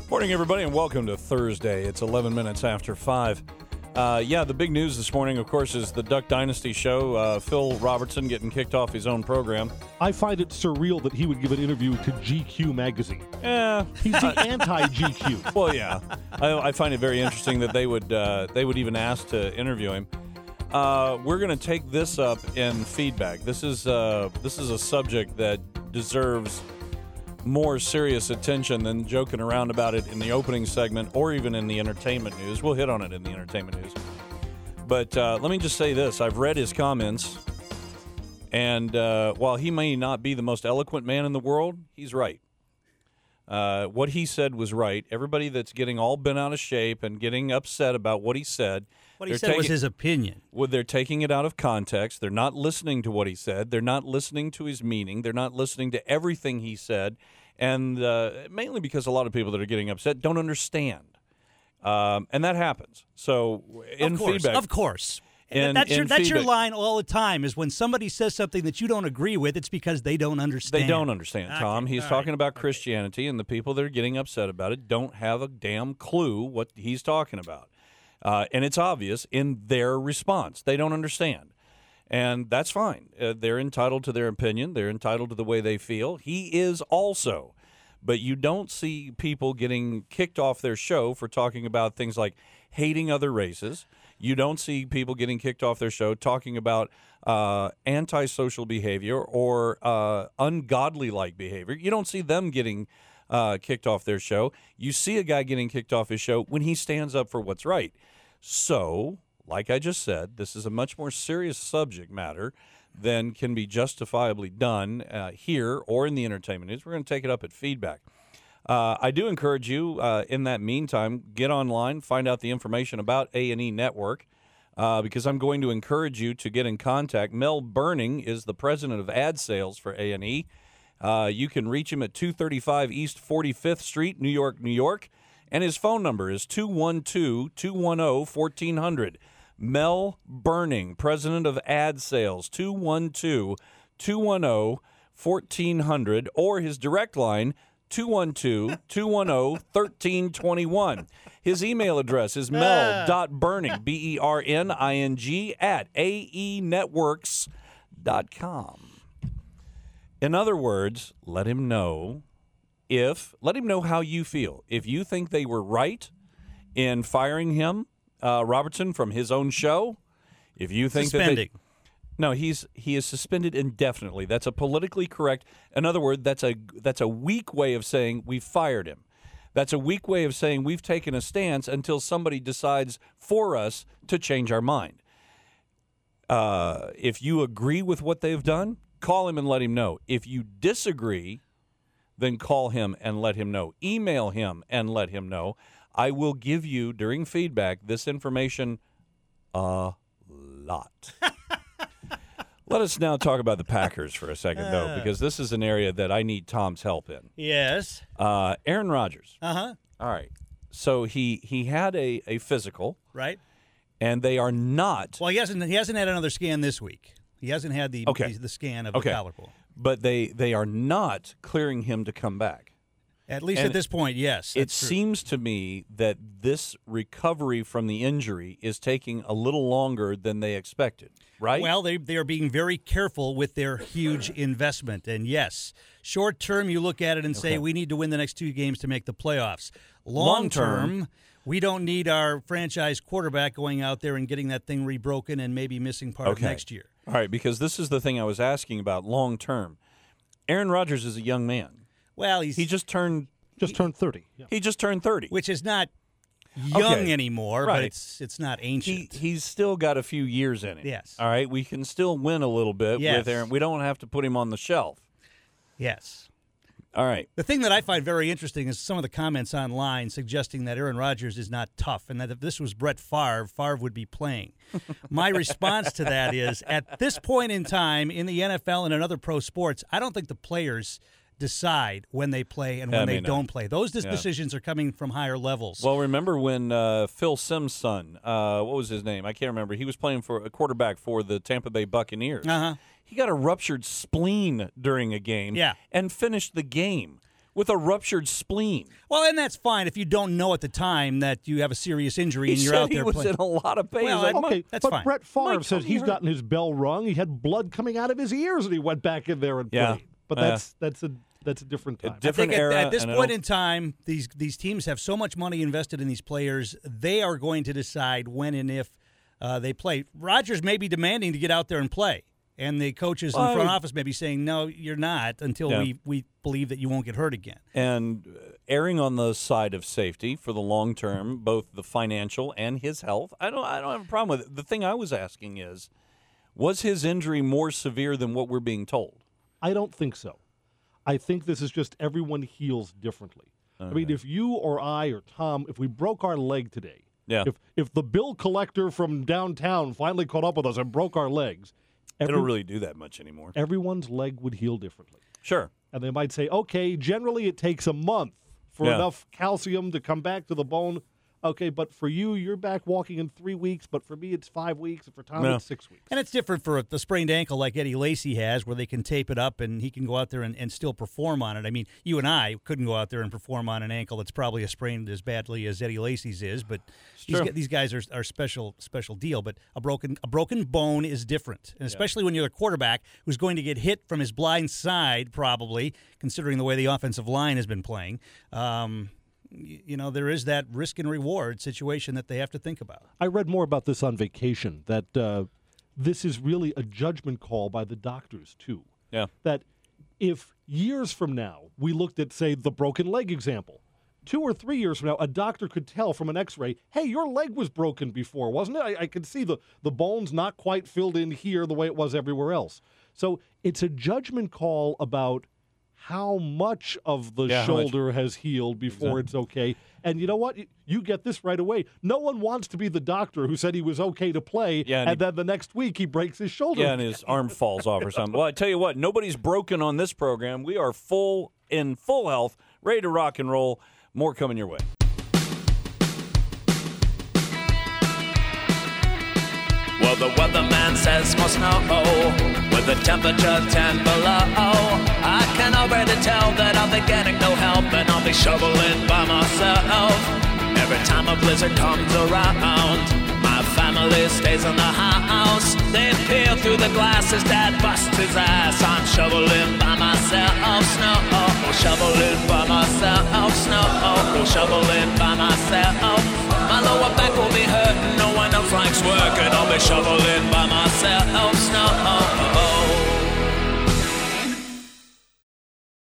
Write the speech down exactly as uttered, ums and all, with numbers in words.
Morning, everybody, and welcome to Thursday. It's eleven minutes after five. Uh, yeah, the big news this morning, of course, is the Duck Dynasty show. Uh, Phil Robertson getting kicked off his own program. I find it surreal that he would give an interview to G Q magazine. Yeah, he's the anti-G Q. Well, yeah, I, I find it very interesting that they would uh, they would even ask to interview him. Uh, we're going to take this up in feedback. This is uh, this is a subject that deserves more serious attention than joking around about it in the opening segment or even in the entertainment news. We'll hit on it in the entertainment news. But uh, let me just say this. I've read his comments, and uh, while he may not be the most eloquent man in the world, he's right. Uh, what he said was right. Everybody that's getting all bent out of shape and getting upset about what he said, what he said was his opinion. Well, they're taking it out of context. They're not listening to what he said. They're not listening to his meaning. They're not listening to everything he said. And uh, mainly because a lot of people that are getting upset don't understand. Um, and that happens. So in of course, feedback. Of course. In, that's your, in that's your feedback, line all the time is when somebody says something that you don't agree with, it's because they don't understand. They don't understand, Tom. Okay, He's all talking right. about Christianity, and the people that are getting upset about it don't have a damn clue what he's talking about. Uh, and it's obvious in their response. They don't understand. And that's fine. Uh, they're entitled to their opinion. They're entitled to the way they feel. He is also. But you don't see people getting kicked off their show for talking about things like hating other races. You don't see people getting kicked off their show talking about uh, antisocial behavior or uh, ungodly-like behavior. You don't see them getting uh, kicked off their show. You see a guy getting kicked off his show when he stands up for what's right. So, like I just said, this is a much more serious subject matter than can be justifiably done uh, here or in the entertainment news. We're going to take it up at feedback. Uh, I do encourage you, uh, in that meantime, get online, find out the information about A and E Network, uh, because I'm going to encourage you to get in contact. Mel Burning is the president of ad sales for A and E. Uh, you can reach him at two thirty-five East forty-fifth Street, New York, New York, and his phone number is two one two, two one zero, one four zero zero. Mel Burning, president of ad sales, two one two, two one zero, one four zero zero, or his direct line, two one two, two one zero, one three two one. His email address is mel.burning, B E R N I N G, at A E networks dot com. In other words, let him know if, let him know how you feel. If you think they were right in firing him, uh, Robertson, from his own show, if you think Suspending. that they, No, he's he is suspended indefinitely. That's a politically correct. In other words, that's a that's a weak way of saying we've fired him. That's a weak way of saying we've taken a stance until somebody decides for us to change our mind. Uh, if you agree with what they've done, call him and let him know. If you disagree, then call him and let him know. Email him and let him know. I will give you, during feedback, this information a lot. Let us now talk about the Packers for a second, though, because this is an area that I need Tom's help in. Yes. Uh, Aaron Rodgers. Uh-huh. All right. So he he had a, a physical, Right. and they are not. Well, he hasn't he hasn't had another scan this week. He hasn't had the Okay. the, the scan of Okay. the collarbone. But they, they are not clearing him to come back. At least And at this point, yes. It that's true. seems to me that this recovery from the injury is taking a little longer than they expected, right? Well, they they are being very careful with their huge investment. And yes, short term, you look at it and say, Okay. we need to win the next two games to make the playoffs. Long Long term- term, we don't need our franchise quarterback going out there and getting that thing rebroken and maybe missing part of Okay. next year. All right, because this is the thing I was asking about long term. Aaron Rodgers is a young man. Well, he's He just turned Just turned thirty. Yeah. he just turned thirty. which is not young Okay. anymore, Right. but it's it's not He ancient. he's still got a few years in him. Yes. All right, we can still win a little bit Yes. with Aaron. We don't have to put him on the shelf. yes. All right. The thing that I find very interesting is some of the comments online suggesting that Aaron Rodgers is not tough and that if this was Brett Favre, Favre would be playing. My response to that is, at this point in time in the N F L and in other pro sports, I don't think the players decide when they play and when I they mean, uh, don't play. Those dis- yeah. decisions are coming from higher levels. Well, remember when uh, Phil Simms' son, uh, what was his name? I can't remember. He was playing for a quarterback for the Tampa Bay Buccaneers. Uh-huh. He got a ruptured spleen during a game Yeah. and finished the game. with a ruptured spleen. Well, and that's fine if you don't know at the time that you have a serious injury He and you're said out there he was playing. in a lot of pain. Well, He's like, I- Okay, that's but fine. Brett Favre Mike, says he he's hurt. gotten his bell rung. He had blood coming out of his ears, and he went back in there and Yeah. played. But Yeah. that's that's a that's a different time. A different I think era. at, at this and I point don't- in time, these these teams have so much money invested in these players. They are going to decide when and if uh, they play. Rodgers may be demanding to get out there and play, and the coaches in the Well, front I- office may be saying, "No, you're not," until Yeah. we we believe that you won't get hurt again. and erring on the side of safety for the long term, both the financial and his health. I don't I don't have a problem with it. The thing I was asking is, was his injury more severe than what we're being told? I don't think so. I think this is just everyone heals differently. I mean, if you or I or Tom, if we broke our leg today, Yeah. if if the bill collector from downtown finally caught up with us and broke our legs, They every, don't really do that much anymore. everyone's leg would heal differently. Sure. And they might say, okay, generally it takes a month for Yeah. enough calcium to come back to the bone. Okay, but for you, you're back walking in three weeks, but for me, it's five weeks, and for Tom, Yeah. it's six weeks. And it's different for a, a sprained ankle like Eddie Lacy has, where they can tape it up and he can go out there and, and still perform on it. I mean, you and I couldn't go out there and perform on an ankle that's probably as sprained as badly as Eddie Lacy's is, but these, true. gu- these guys are, are special special deal. But a broken a broken bone is different, and especially when you're a quarterback who's going to get hit from his blind side, probably considering the way the offensive line has been playing. Um, y- you know, there is that risk and reward situation that they have to think about. I read more about this on vacation, that uh, this is really a judgment call by the doctors, too. Yeah. That if years from now we looked at, say, the broken leg example, two or three years from now, a doctor could tell from an x-ray, hey, your leg was broken before, wasn't it? I, I could see the, the bone's not quite filled in here the way it was everywhere else. So it's a judgment call about how much of the Yeah, how much- shoulder has healed before it's okay. And you know what? You get this right away. No one wants to be the doctor who said he was okay to play, Yeah, and and, he- then the next week he breaks his shoulder. Yeah, and his arm falls off or something. Well, I tell you what, nobody's broken on this program. We are full in full health, ready to rock and roll. More coming your way. Well, the weatherman says more snow with the temperature ten below. I can already tell that I'll be getting no help and I'll be shoveling by myself. Every time a blizzard comes around, my family stays in the house. They peer through the glasses, Dad busts his ass. I'm shoveling by myself, snow, shoveling by myself, snow, shoveling by myself. My lower back will be hurting, no one else likes working. I'll be shoveling by myself, snow.